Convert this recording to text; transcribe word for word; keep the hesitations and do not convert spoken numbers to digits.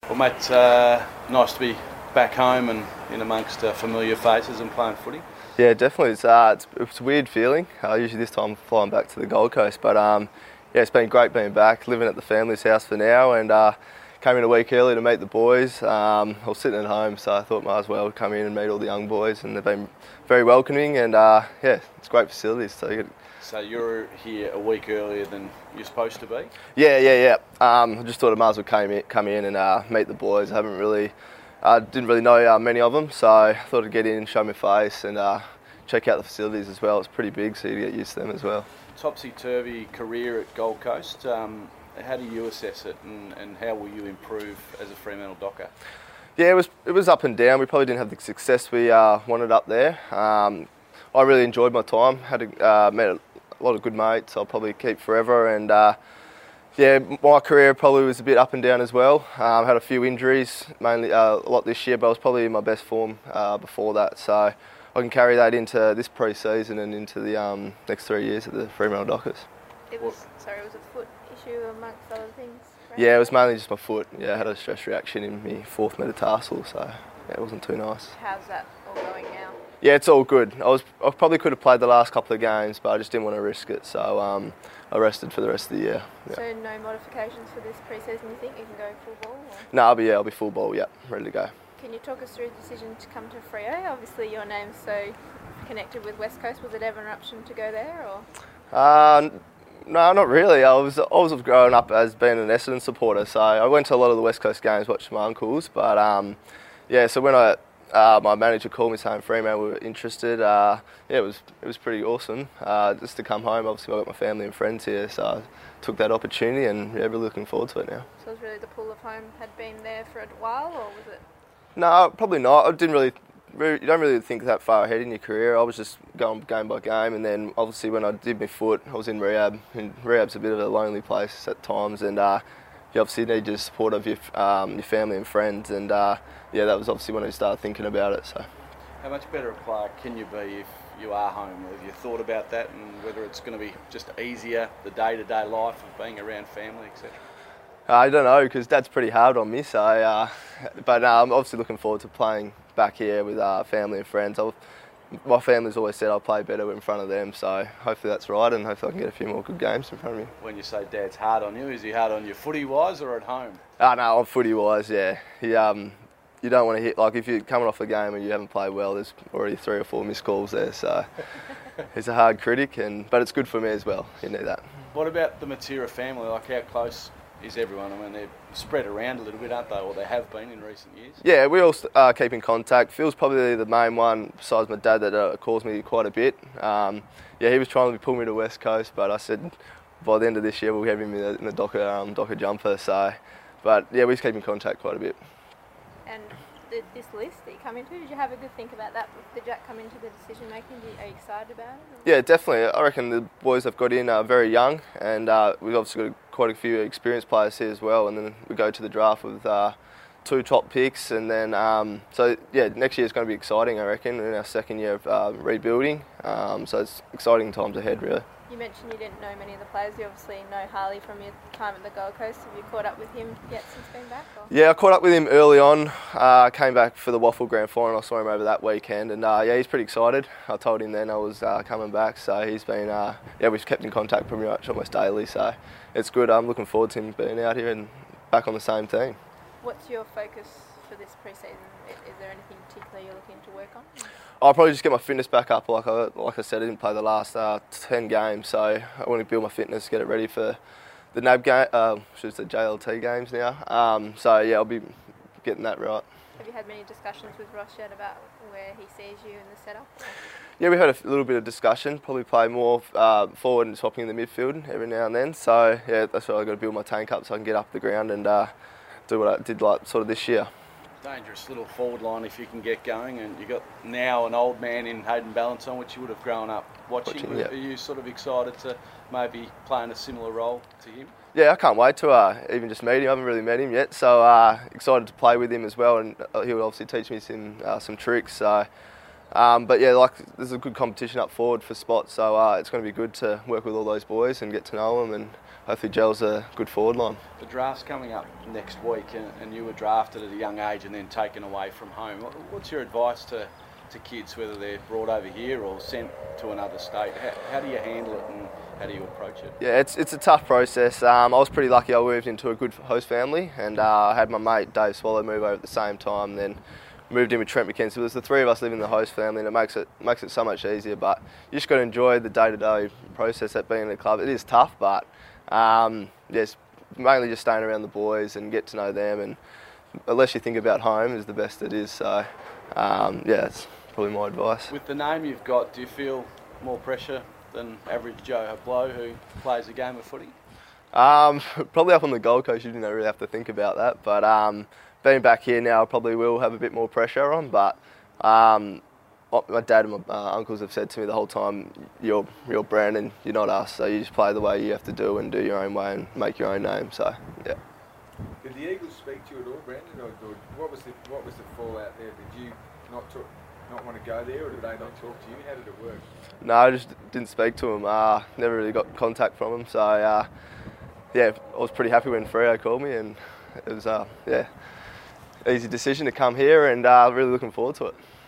Well, mate, uh, nice to be back home and in amongst uh, familiar faces and playing footy. Yeah, definitely. It's, uh, it's, it's a weird feeling. Uh, usually this time I'm flying back to the Gold Coast, but um, yeah, it's been great being back, living at the family's house for now, and uh, came in a week early to meet the boys. Um, I was sitting at home, so I thought might as well come in and meet all the young boys, and they've been very welcoming, and uh, yeah, it's great facilities. So you get, So you're here a week earlier than you're supposed to be? Yeah, yeah, yeah. Um, I just thought I might as well come in, come in and uh, meet the boys. I haven't really, uh, didn't really know uh, many of them, so I thought I'd get in, show my face, and uh, check out the facilities as well. It's pretty big, so you get used to them as well. Topsy-turvy career at Gold Coast. Um, how do you assess it, and, and how will you improve as a Fremantle Docker? Yeah, it was it was up and down. We probably didn't have the success we uh, wanted up there. Um, I really enjoyed my time. Had a, uh, met a lot of good mates. I'll probably keep forever, and uh, yeah, my career probably was a bit up and down as well. Um, had a few injuries, mainly uh, a lot this year, but I was probably in my best form uh, before that. So I can carry that into this pre-season and into the um, next three years at the Fremantle Dockers. It was sorry, it was a foot issue amongst other things. Right? Yeah, it was mainly just my foot. Yeah, I had a stress reaction in my fourth metatarsal, so yeah, it wasn't too nice. How's that all going now? Yeah, it's all good. I was I probably could have played the last couple of games, but I just didn't want to risk it, so um, I rested for the rest of the year. Yeah. So no modifications for this pre-season, you think? You can go full ball? Or? No, I'll be yeah, I'll be full ball. Yeah, ready to go. Can you talk us through the decision to come to Freo? Obviously, your name's so connected with West Coast. Was it ever an option to go there, or? Uh, no, not really. I was I was growing up as being an Essendon supporter, so I went to a lot of the West Coast games, watching my uncles. But um, yeah, so when I uh, my manager called me saying Fremantle were interested, uh, yeah, it was it was pretty awesome uh, just to come home. Obviously, I've got my family and friends here, so I took that opportunity, and yeah, really looking forward to it now. So it was really the pull of home had been there for a while, or was it? No, probably not. I didn't really. You don't really think that far ahead in your career. I was just going game by game, and then obviously when I did my foot, I was in rehab. And rehab's a bit of a lonely place at times, and uh, you obviously need the support of your um, your family and friends, and uh, yeah, that was obviously when I started thinking about it. So, how much better a player can you be if you are home? Have you thought about that, and whether it's going to be just easier, the day-to-day life of being around family, et cetera? I don't know, because Dad's pretty hard on me. So, uh, but uh, I'm obviously looking forward to playing back here with uh, family and friends. I'll, my family's always said I'll play better in front of them, so hopefully that's right, and hopefully I can get a few more good games in front of me. When you say Dad's hard on you, is he hard on you footy-wise or at home? Oh, no, I'm footy-wise, yeah. He, um, you don't want to hit, like if you're coming off a game and you haven't played well, there's already three or four missed calls there, so he's a hard critic, and but it's good for me as well, you need that. What about the Matera family, like how close is everyone? I mean, they're spread around a little bit, aren't they? Or they have been in recent years. Yeah, we all uh, keep in contact. Phil's probably the main one, besides my dad, that uh, calls me quite a bit. Um, yeah, he was trying to pull me to West Coast, but I said by the end of this year we'll have him in the, in the Docker, um, Docker jumper. So, but yeah, we just keep in contact quite a bit. And the, this list that you come into, did you have a good think about that? Did Jack come into the decision making? Are you excited about it? Or? Yeah, definitely. I reckon the boys I've got in are very young, and uh, we've obviously got quite a few experienced players here as well. And then we go to the draft with uh, two top picks, and then um, so yeah, next year is going to be exciting. I reckon in our second year of uh, rebuilding, um, so it's exciting times ahead, really. You mentioned you didn't know many of the players. You obviously know Harley from your time at the Gold Coast. Have you caught up with him yet since being back? Or? Yeah, I caught up with him early on. Uh, came back for the Waffle Grand Final. I saw him over that weekend, and uh, yeah, he's pretty excited. I told him then I was uh, coming back, so he's been uh, yeah, we've kept in contact pretty much almost daily. So it's good. I'm looking forward to him being out here and back on the same team. What's your focus for this pre-season? Is there anything particular you're looking to work on? I'll probably just get my fitness back up. Like I, like I said, I didn't play the last uh, ten games, so I want to build my fitness, get it ready for the N A B game, uh, should say J L T games now. Um, so yeah, I'll be getting that right. Have you had many discussions with Ross yet about where he sees you in the setup? Yeah, we had a little bit of discussion. Probably play more uh, forward and swapping in the midfield every now and then. So yeah, that's why I've got to build my tank up so I can get up the ground and uh, do what I did like sort of this year. Dangerous little forward line if you can get going, and you got now an old man in Hayden Ballantyne, which you would have grown up watching. watching yeah. Are you sort of excited to maybe play in a similar role to him? Yeah, I can't wait to uh, even just meet him. I haven't really met him yet, so uh, excited to play with him as well, and he'll obviously teach me some uh, some tricks. So, um, but yeah, like there's a good competition up forward for spots, so uh, it's going to be good to work with all those boys and get to know them, and hopefully gels a good forward line. The draft's coming up next week, and, and you were drafted at a young age and then taken away from home. What's your advice to, to kids, whether they're brought over here or sent to another state? How, how do you handle it and how do you approach it? Yeah, it's it's a tough process. Um, I was pretty lucky. I moved into a good host family, and uh, I had my mate Dave Swallow move over at the same time. Then moved in with Trent McKenzie. There's the three of us living in the host family, and it makes it makes it so much easier. But you just got to enjoy the day-to-day process at being in the club. It is tough, but um, yes, mainly just staying around the boys and get to know them. And unless you think about home, is the best it is. So um, yeah, that's probably my advice. With the name you've got, do you feel more pressure than average Joe Blow who plays a game of footy? Um, probably up on the Gold Coast, you didn't really have to think about that. But um, being back here now, I probably will have a bit more pressure on. But um, my dad and my uh, uncles have said to me the whole time, you're, you're Brandon, you're not us. So you just play the way you have to do and do your own way and make your own name. So, yeah. Did the Eagles speak to you at all, Brandon? Or, or what was the what was the fallout there? Did you not talk, not want to go there, or did they not talk to you? How did it work? No, I just didn't speak to him. Uh, never really got contact from him. So, uh, yeah, I was pretty happy when Freo called me, and it was, uh, yeah, easy decision to come here, and uh, really looking forward to it.